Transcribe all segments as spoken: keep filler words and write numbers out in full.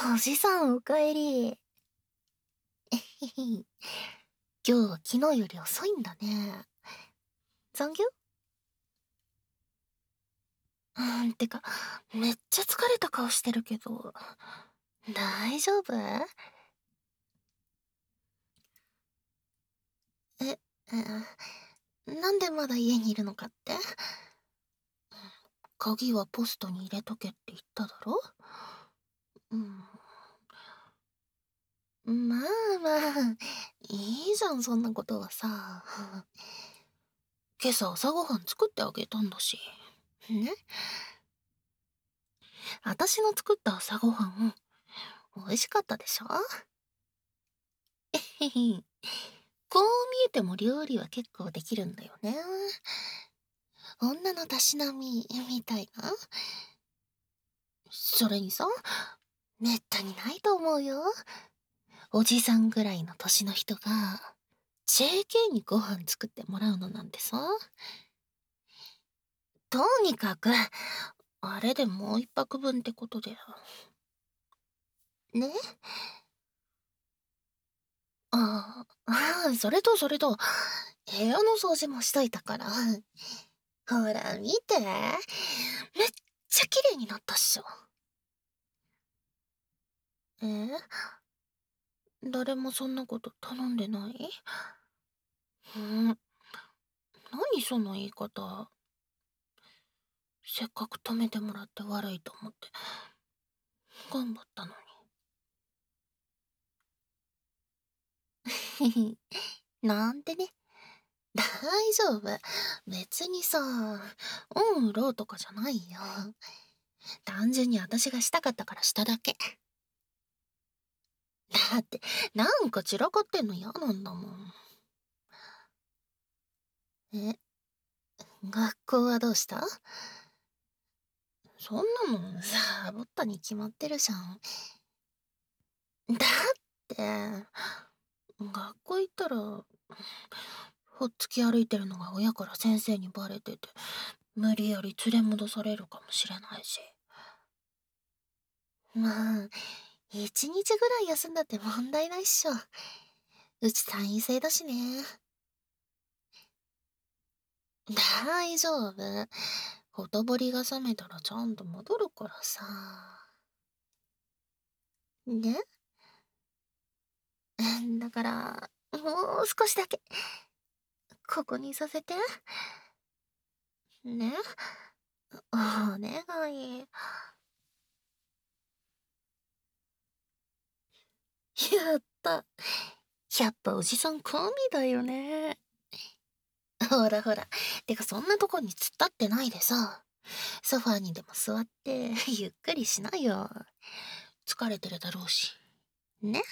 おじさんおかえり。えへへ。今日は昨日より遅いんだね。残業？うーん、てか、めっちゃ疲れた顔してるけど、大丈夫？え、え、なんでまだ家にいるのかって？鍵はポストに入れとけって言っただろ？うん。まあまあ、いいじゃん、そんなことはさ。今朝朝ごはん作ってあげたんだし。ね？私の作った朝ごはん、美味しかったでしょ？へへ。こう見えても料理は結構できるんだよね。女のたしなみ、みたいな。それにさ、めったにないと思うよ。おじさんぐらいの年の人が、ジェーケー にご飯作ってもらうのなんてさ。とにかく、あれでもう一泊分ってことで。ね？ああ、ああ、それとそれと、部屋の掃除もしといたから。ほら、見て。めっちゃ綺麗になったっしょ。え？誰もそんなこと頼んでない？うん。何その言い方。せっかく止めてもらって悪いと思って、頑張ったのに。なんてね。大丈夫。別にさ、オンローとかじゃないよ。単純に私がしたかったからしただけ。だって、なんか散らかってんの嫌なんだもん。え、学校はどうした？そんなのさ、ボったに決まってるじゃん。だって、学校行ったら、ほっつき歩いてるのが親から先生にバレてて、無理やり連れ戻されるかもしれないし。まあ、一日ぐらい休んだって問題ないっしょ。うち単位制だしね。大丈夫。ほとぼりが冷めたらちゃんと戻るからさ。ね？だから、もう少しだけ、ここにいさせて。ね？お願い。やった。やっぱおじさん神だよね。ほらほら。てかそんなとこに突っ立ってないでさ、ソファーにでも座ってゆっくりしなよ。疲れてるだろうし。ね？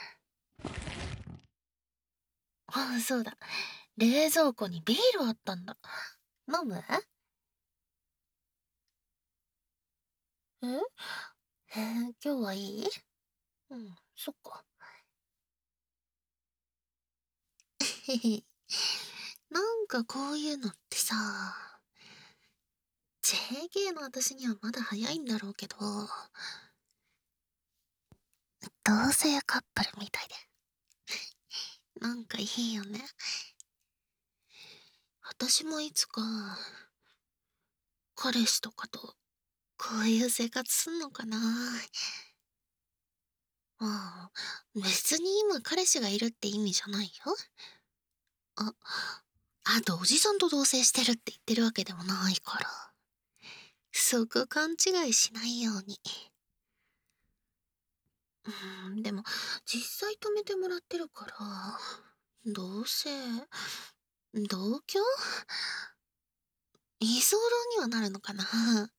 あ、そうだ。冷蔵庫にビールあったんだ。飲む？え？えー今日はいい？うん、そっか。へへ。なんかこういうのってさ、ジェーケー の私にはまだ早いんだろうけど、同性カップルみたいで。なんかいいよね。私もいつか、彼氏とかと、こういう生活すんのかな。まあ、別に今彼氏がいるって意味じゃないよ。あ、あとおじさんと同棲してるって言ってるわけでもないから。そこ勘違いしないように。うん、でも、実際止めてもらってるから、どうせ、同居居候にはなるのかな。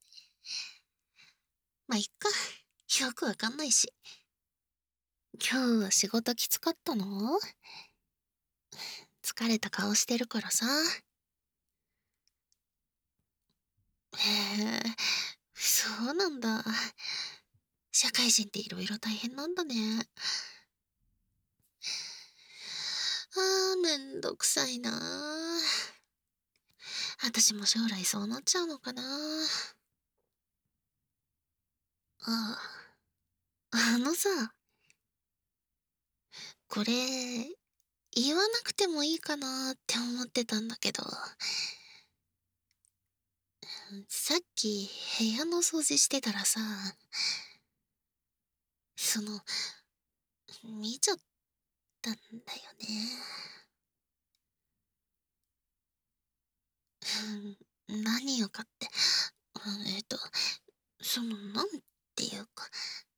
まあ、いっか。よくわかんないし。今日は仕事きつかったの？疲れた顔してるからさ。へえ、そうなんだ。社会人っていろいろ大変なんだね。あー、めんどくさいなあ。私も将来そうなっちゃうのかな。ああのさ、これ、言わなくてもいいかなって思ってたんだけど、さっき部屋の掃除してたらさ、その、見ちゃったんだよね。うん、何をかって、うんえっと、その、なんていうか、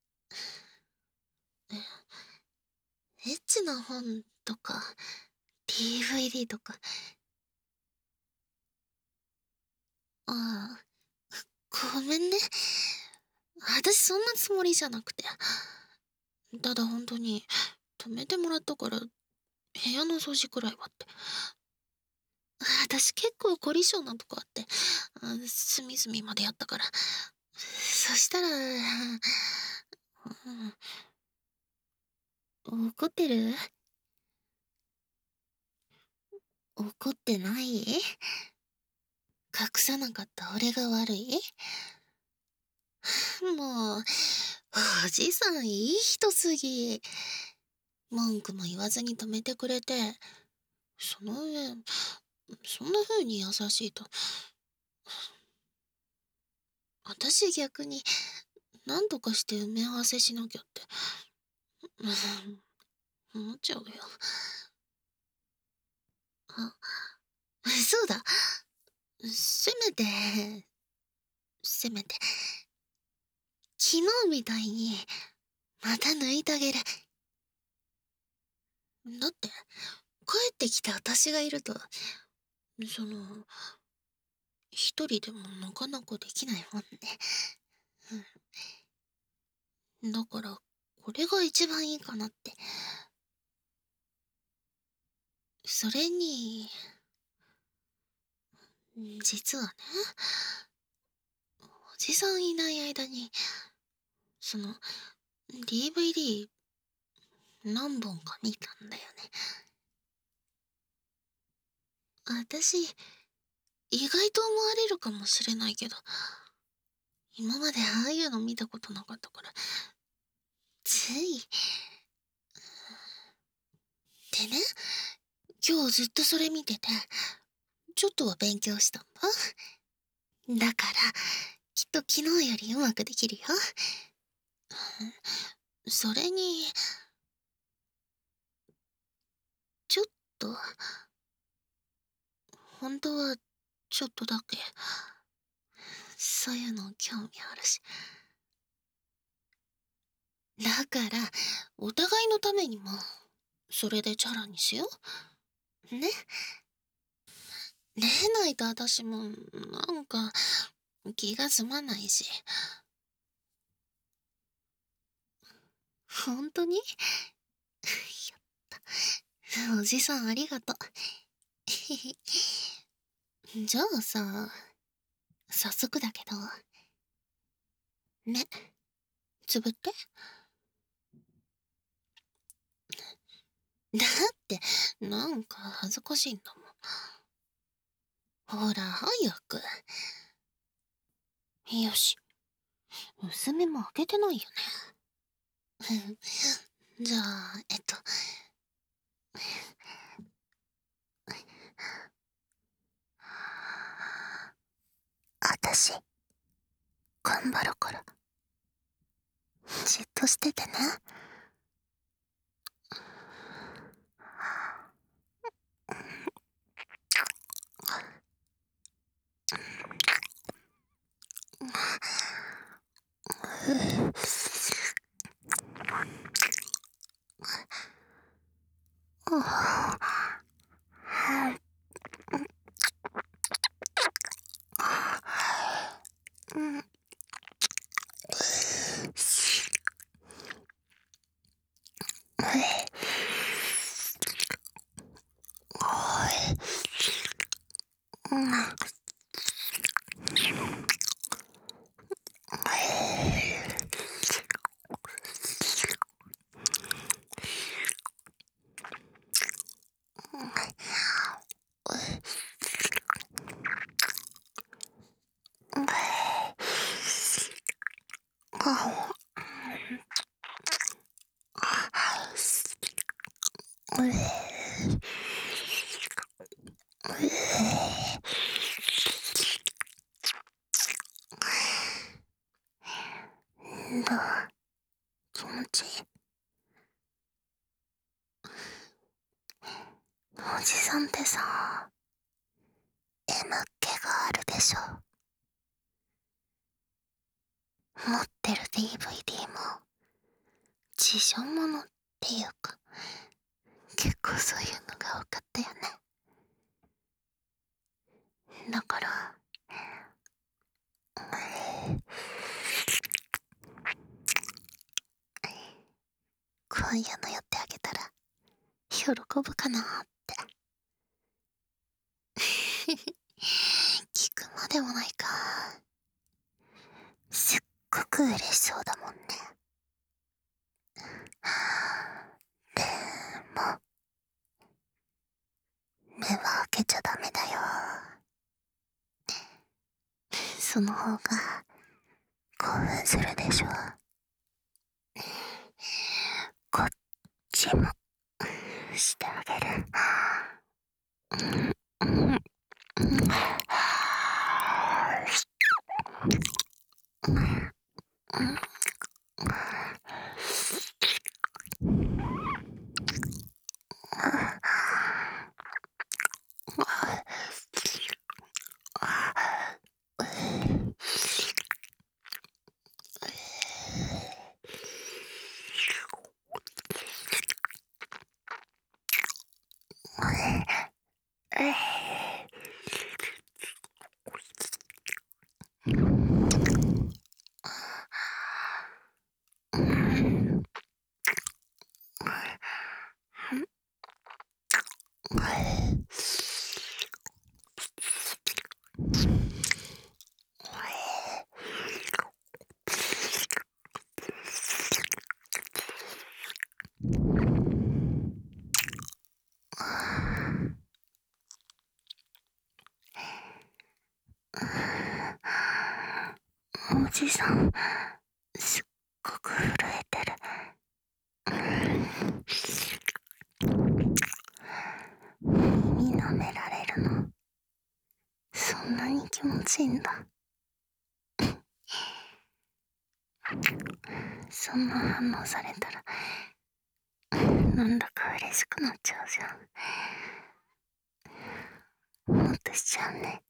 エッチな本とか、ディーブイディー とか、ああ、ごめんね。私そんなつもりじゃなくて。ただ本当に、止めてもらったから、部屋の掃除くらいはって。私結構凝り性なとこあって、あ隅々までやったから。そしたら、うん、怒ってる？怒ってない？隠さなかった俺が悪い？もう、おじさんいい人すぎ。文句も言わずに止めてくれて、その上、そんな風に優しいと、私逆に何とかして埋め合わせしなきゃって、うん思っちゃうよ。あ、そうだ。せめて、せめて、昨日みたいに、また抜いてあげる。だって、帰ってきた私がいると、その、一人でもなかなかできないもんね。うん、だから、これが一番いいかなって。それに、実はね、おじさんいない間に、その、ディーブイディー 何本か見たんだよね。私、意外と思われるかもしれないけど、今までああいうの見たことなかったから、つい。でね、今日ずっとそれ見てて、ちょっとは勉強したんだ。だから、きっと昨日よりうまくできるよ。それに、ちょっと、本当はちょっとだけ、そういうの興味あるし。だから、お互いのためにも、それでチャラにしよう。ね。ねえないと私も、なんか、気が済まないし。本当に？やった。おじさんありがとう。じゃあさ、早速だけど、目、つぶって。だって、なんか恥ずかしいんだもん。ほら、早く。よし。薄目も開けてないよね。じゃあ、えっと。あたし、頑張るから。じっとしててね。 どう？気持ちいい？おじさんってさ、M 気があるでしょ。持ってる ディーブイディー も自称ものっていうか、結構そういうのが多かったよね。だから今夜のやってあげたら喜ぶかなーって。聞くまでもないか。すっごく嬉しそうだもんね。でも目は開けちゃダメだよ。その方が興奮するでしょ。こっちもしてあげる。おじさん、すっごく震えてる。耳舐められるの、そんなに気持ちいいんだ。そんな反応されたらなんだか嬉しくなっちゃうじゃん。もっとしちゃうね。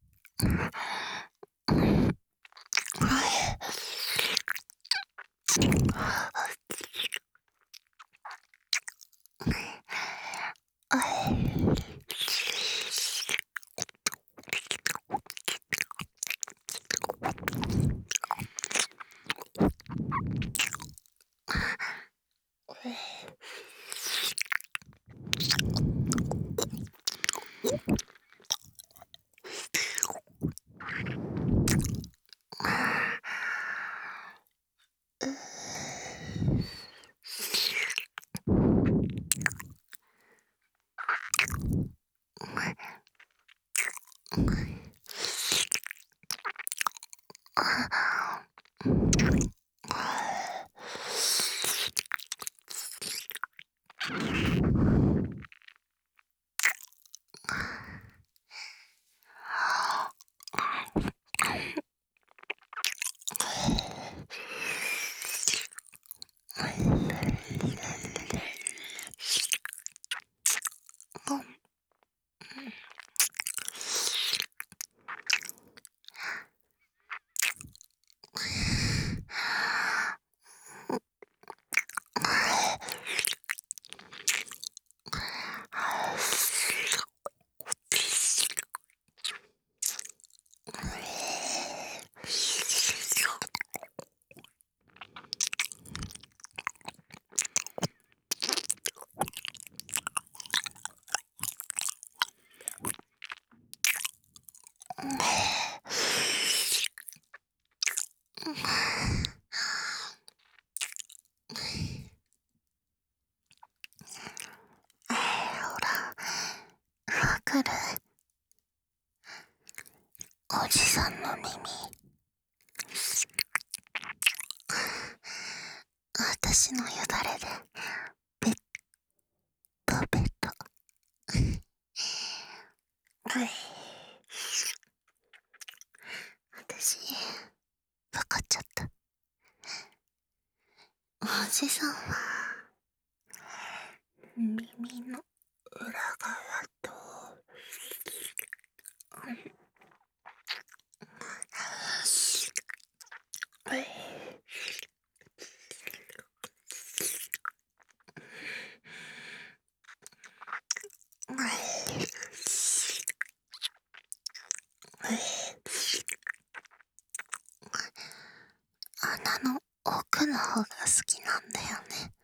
わかる？おじさんの耳、私のよだれでペッパッじさんは耳の裏側と穴の奥の方が好きなんだよね。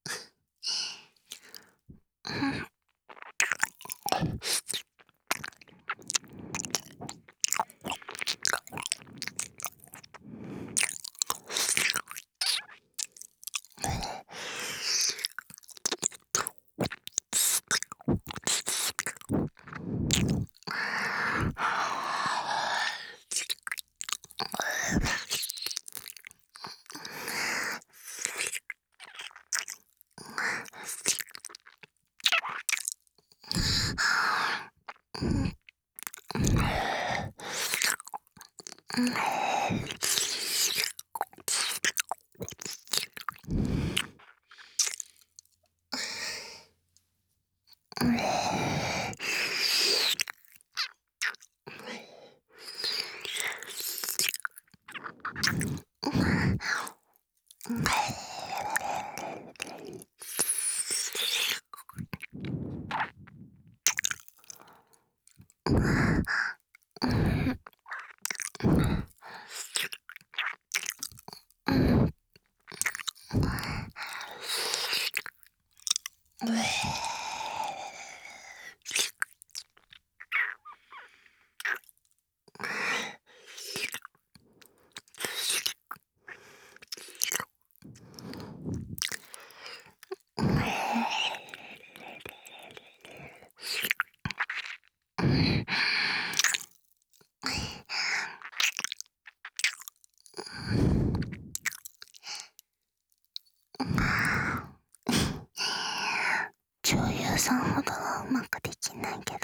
女優さんほどはうまくできないけど、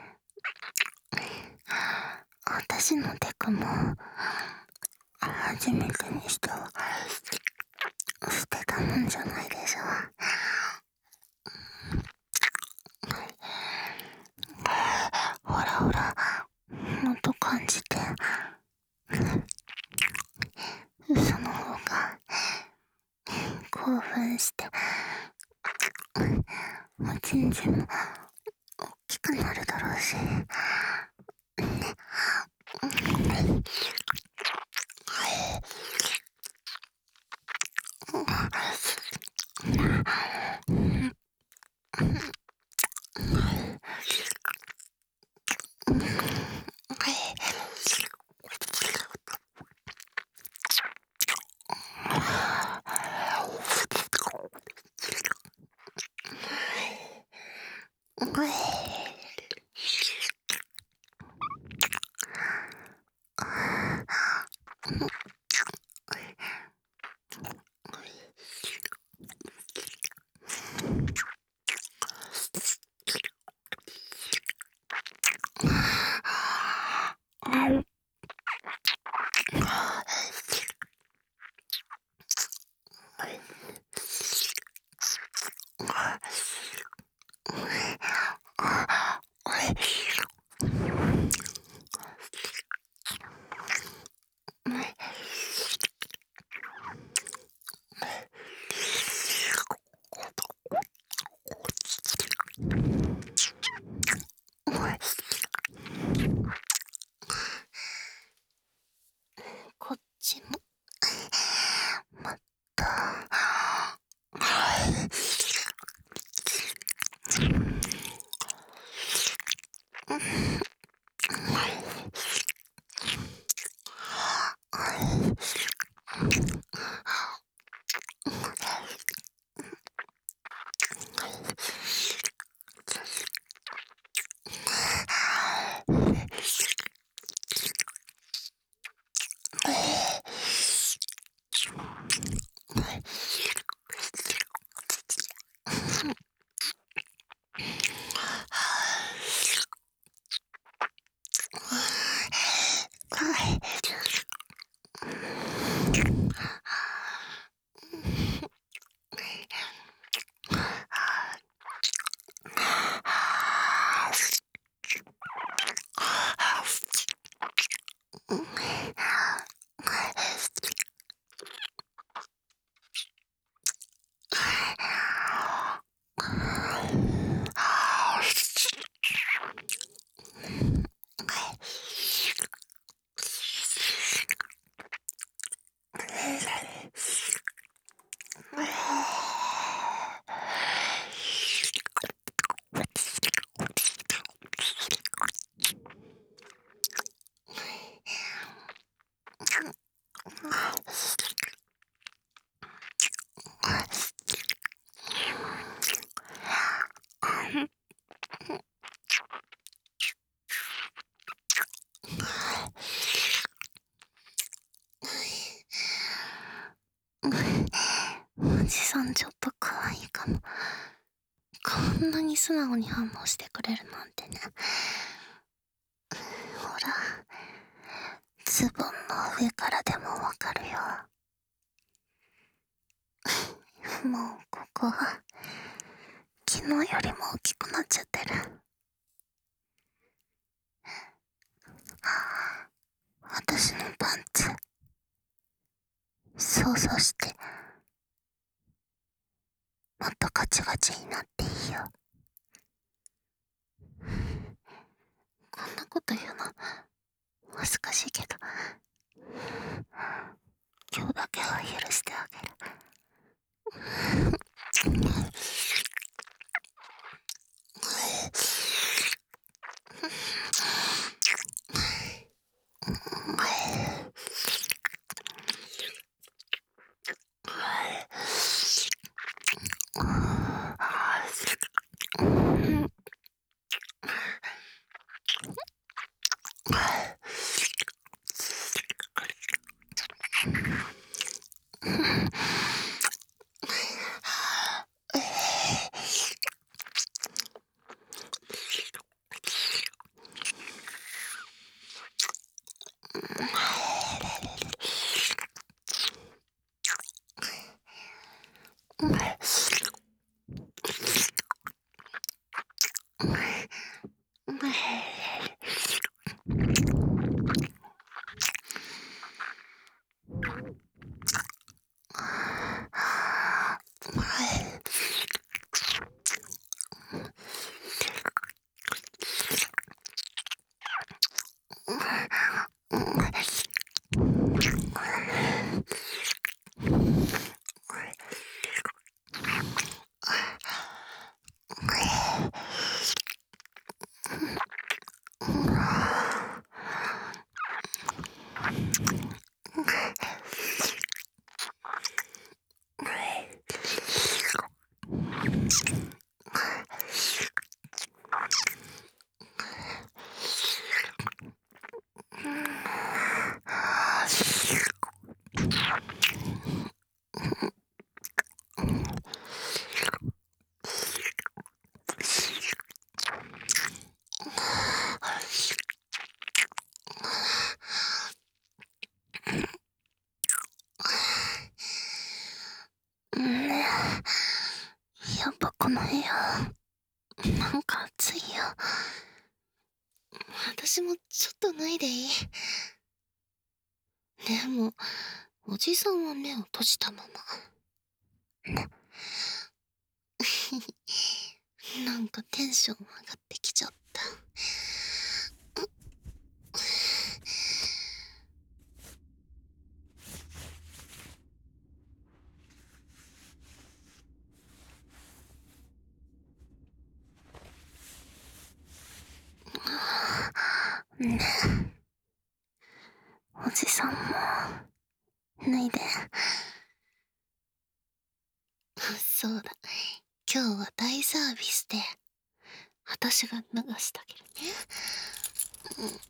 私のテクも初めてにしては捨てたもんじゃないでしょ。ほらほら、もっと感じて。嘘の方が興奮しておちんちんも大きくなるだろうし。こっちもまた。 こんなに素直に反応してくれるなんてね。ほら、ズボンの上からでもわかるよ。もうここは昨日よりも大きくなっちゃってる。私のパンツ想像してもっとガチガチになっていいよ。こんなこと言うの恥ずかしいけど、今日だけは許してあげる。やっぱこの部屋なんか暑いよ。私もちょっと脱いでいい？でもおじさんは目を閉じたままね。なんかテンション上がってきちゃった。ねえ、おじさんも脱いで。そうだ、今日は大サービスで私が脱がしてあげるね。うん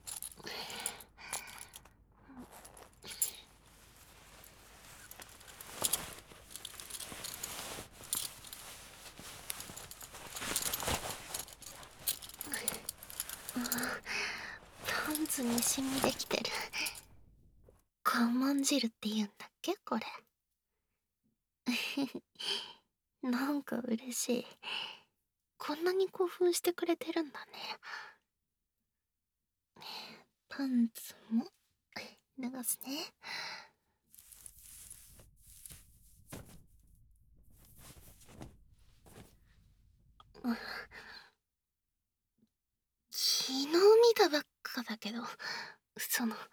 パンツにシミできてる。肛門汁って言うんだっけこれ。なんか嬉しい。こんなに興奮してくれてるんだね。パンツも脱がすね。昨日見たばっかだけど、その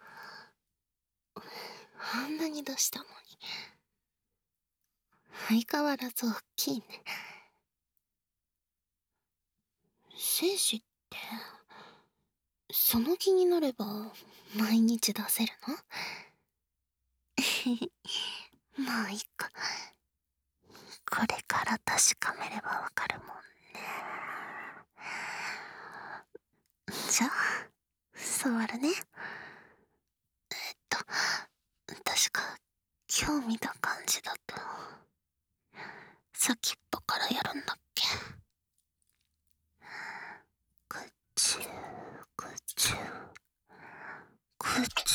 あんなに出したのに相変わらず大きいね。精子ってその気になれば毎日出せるの？まあいいか。これから確かめればわかるもんね。じゃあ座るね。えっと確か今日見た感じだと先っぽからやるんだっけ。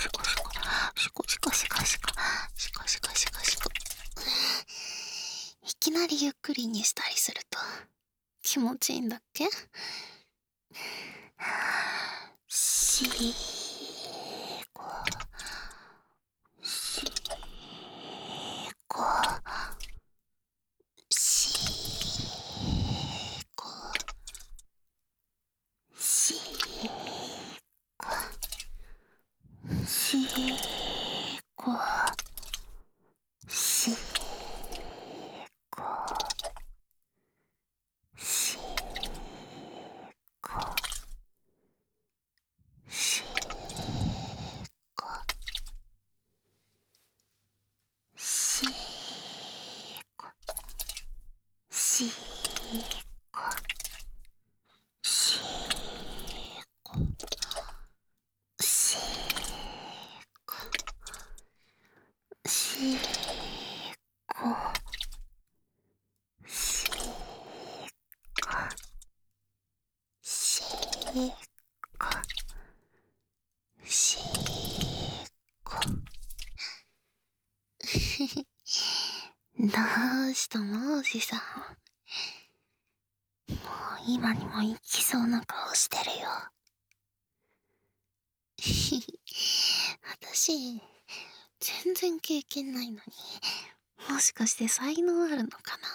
シコシコシコシコシコシコシコシコシコシコ。いきなりゆっくりにしたりすると気持ちいいんだっけ？しーこしーこしーこしーこしーこしーこしーこしーこしーこしーこしーこしーこしーこしーこしーこしーこ。どうしたのおじさん。もう今にも行きそうな顔してるよ。私、全然経験ないのに、もしかして才能あるのかな。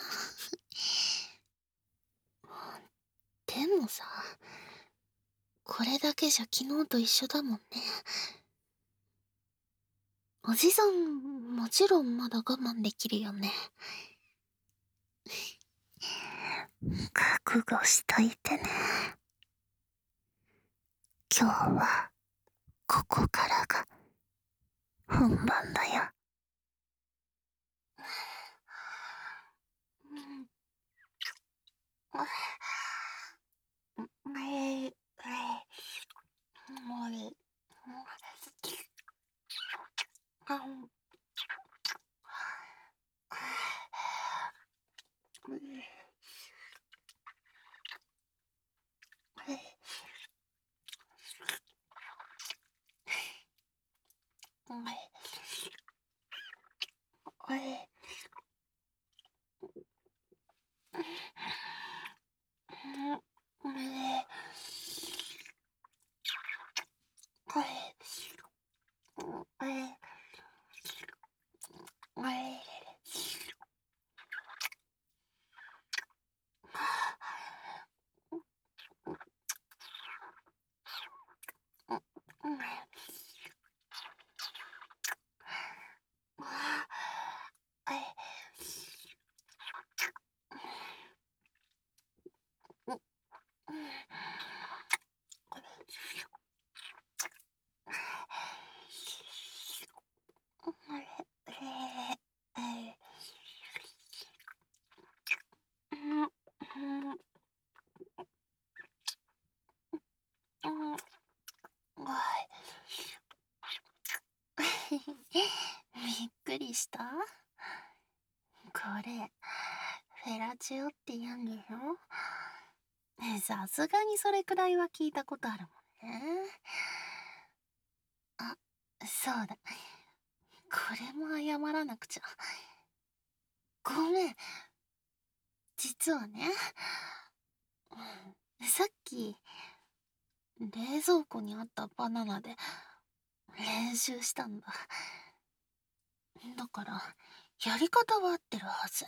でもさ、これだけじゃ昨日と一緒だもんね。おじさん、もちろんまだ我慢できるよね。 覚悟しといてね。今日はここからが本番だよ。びっくりした？これ、フェラチオって言うんでしょ？さすがにそれくらいは聞いたことあるもんね。あ、そうだ。これも謝らなくちゃ。ごめん。実はね、さっき、冷蔵庫にあったバナナで練習したんだ。だから、やり方は合ってるはず。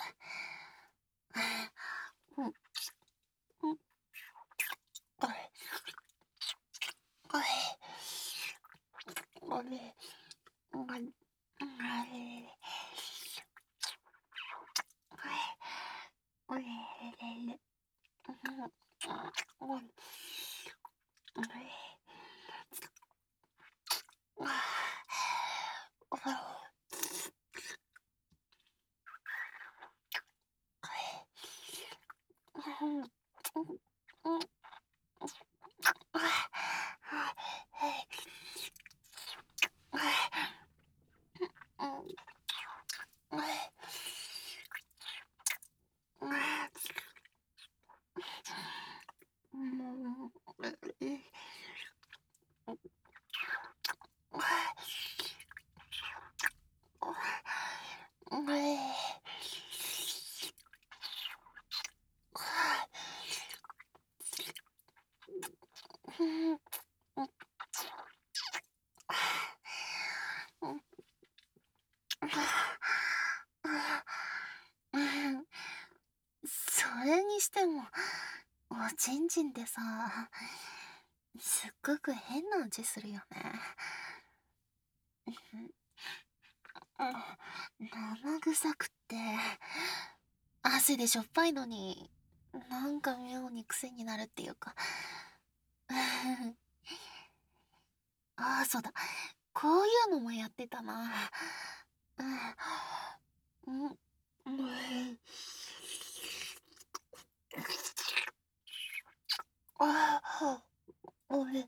うん、うん、あれ、あれ、あれ、あれ、あれ、あれ、それにしても、おちんちんってさ、すっごく変な味するよね。生臭くって、汗でしょっぱいのに、なんか妙に癖になるっていうか。ああ、そうだ。こういうのもやってたな。うん。うん。うん。ああ、俺。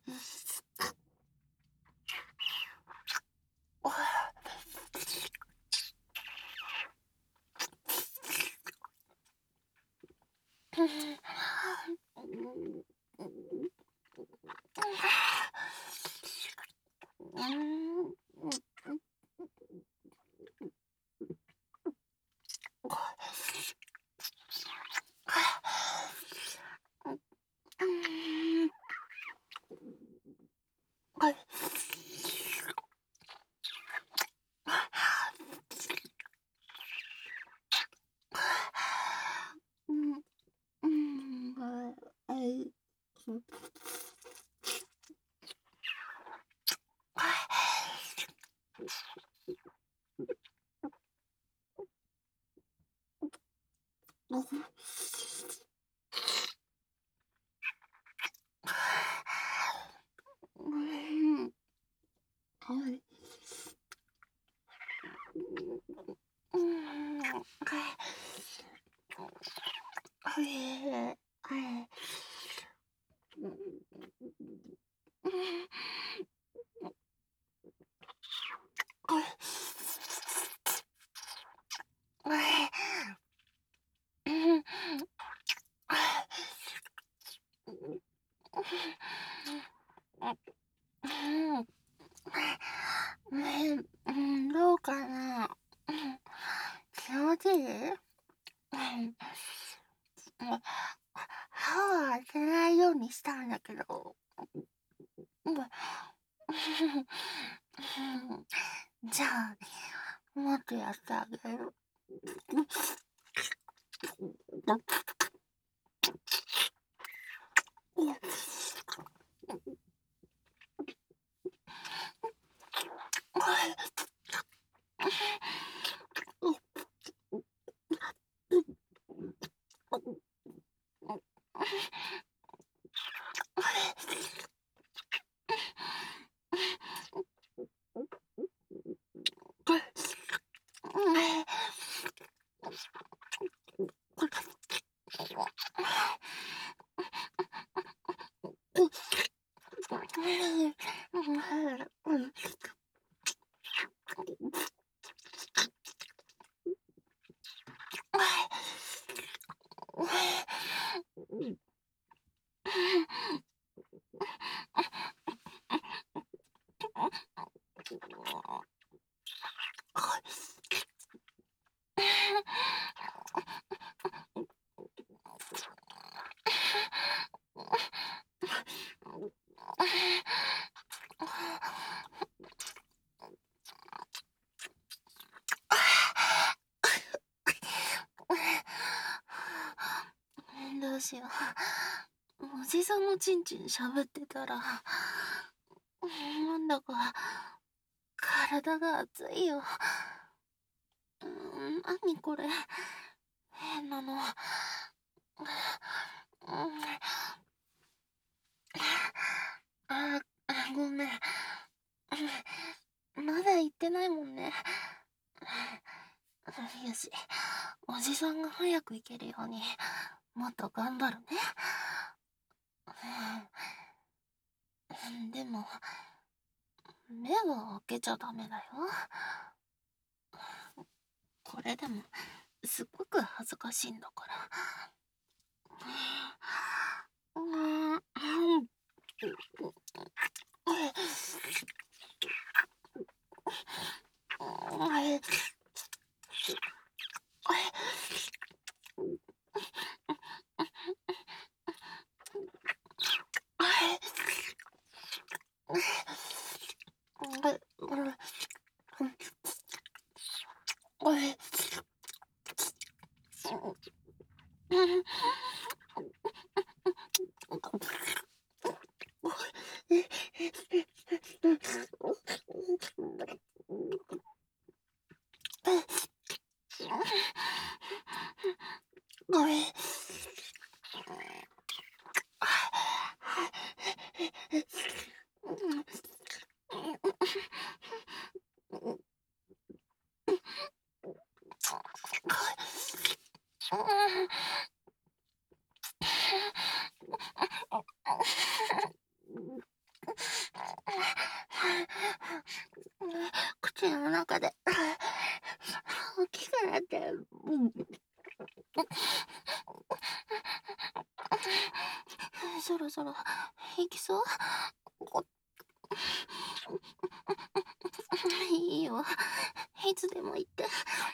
ねえ、うん、どうかな。うん、気持ちいい？うん。歯は開けないようにしたんだけど。うん。じゃあ、もっとやってあげる。どうしよう。おじさんのちんちん喋ってたら、なんだか体が熱いよ。うん、なにこれ。変なの。うん、あ、ごめん。まだ言ってないもんね。よし、おじさんが早く行けるように、もっと頑張るね。うん、でも、目は開けちゃダメだよ。これでも、すっごく恥ずかしいんだから。うん、うん、ごめん。口の中で大きくなってる。そろそろ行きそう？いいよ、いつでも行って。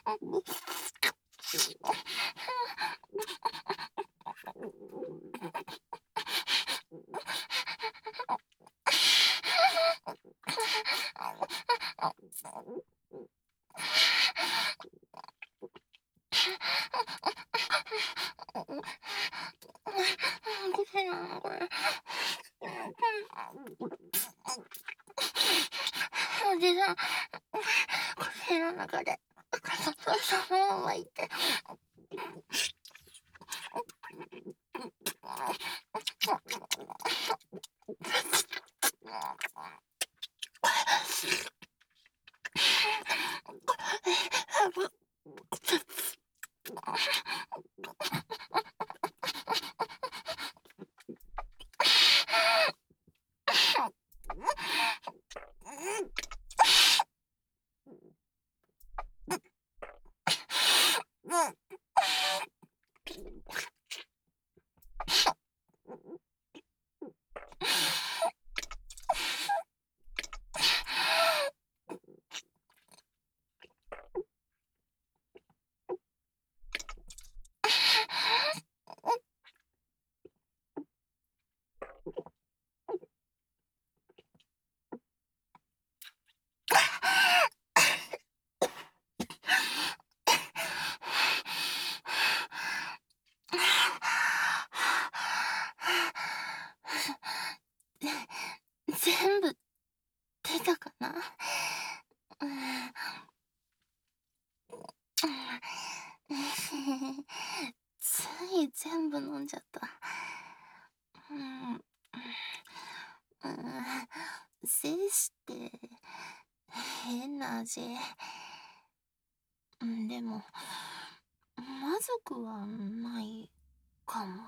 おじさん、口の中でそのままいて。 変な味。んでも、まずくはないかも。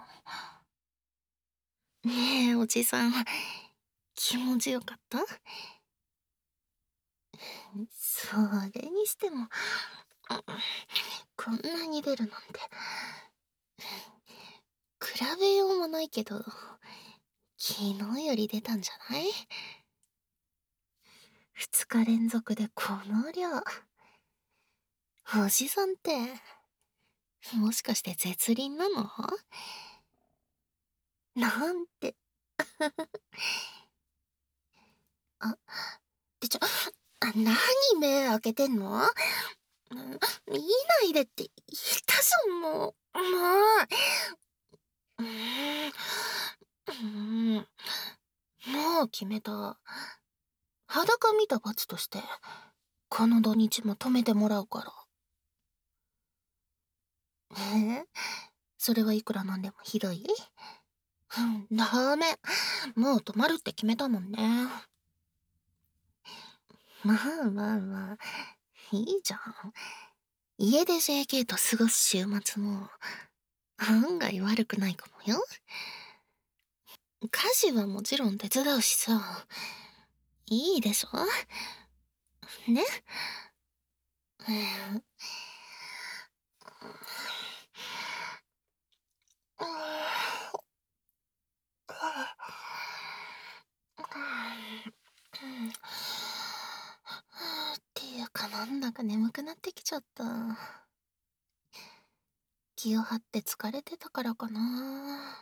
ねえ、おじさん、気持ちよかった？それにしても、こんなに出るなんて。比べようもないけど、昨日より出たんじゃない？二日連続でこの量。おじさんって、もしかして絶倫なの？なんて。あ、でちょ、あ、何目開けてんの？うん、見ないでって言ったじゃん、もう。もう。うーん。うーん。もう決めた。裸見た罰として、この土日も止めてもらうから。えー、それはいくらなんでもひどい？うん、ダメ。もう泊まるって決めたもんね。まあまあまあ、いいじゃん。家で ジェーケー と過ごす週末も、案外悪くないかもよ。家事はもちろん手伝うしさ。いいでしょ？ね？うん。っていうかなんだか眠くなってきちゃった。気を張って疲れてたからかな。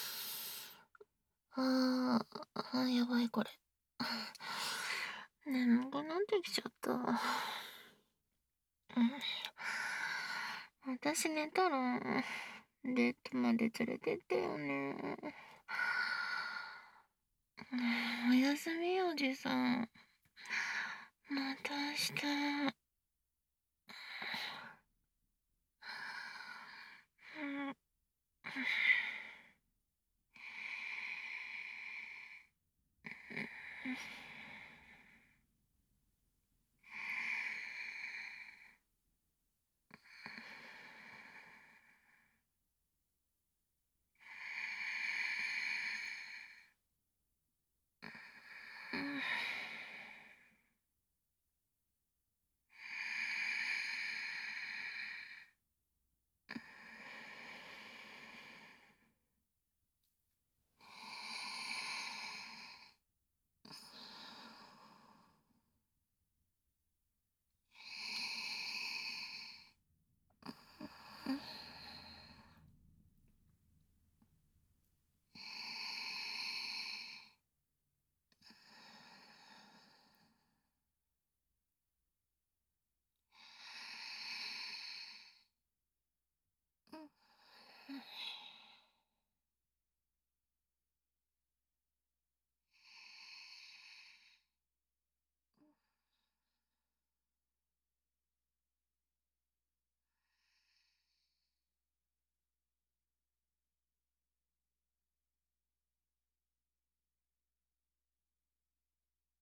あーあ、やばいこれ。眠くなってきちゃった。うん、私寝たら、デートまで連れてってよね。うん、おやすみおじさん。また明日。